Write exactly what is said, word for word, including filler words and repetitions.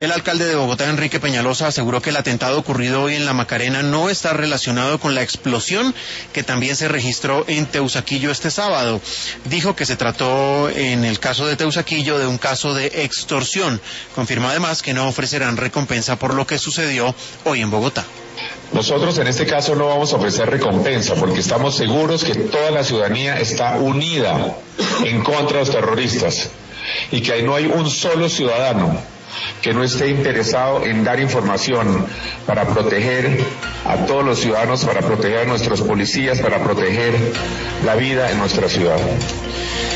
El alcalde de Bogotá, Enrique Peñalosa, aseguró que el atentado ocurrido hoy en La Macarena no está relacionado con la explosión que también se registró en Teusaquillo este sábado. Dijo que se trató, en el caso de Teusaquillo, de un caso de extorsión. Confirmó además que no ofrecerán recompensa por lo que sucedió hoy en Bogotá. Nosotros en este caso no vamos a ofrecer recompensa porque estamos seguros que toda la ciudadanía está unida en contra de los terroristas y que ahí no hay un solo ciudadano que no esté interesado en dar información para proteger a todos los ciudadanos, para proteger a nuestros policías, para proteger la vida en nuestra ciudad.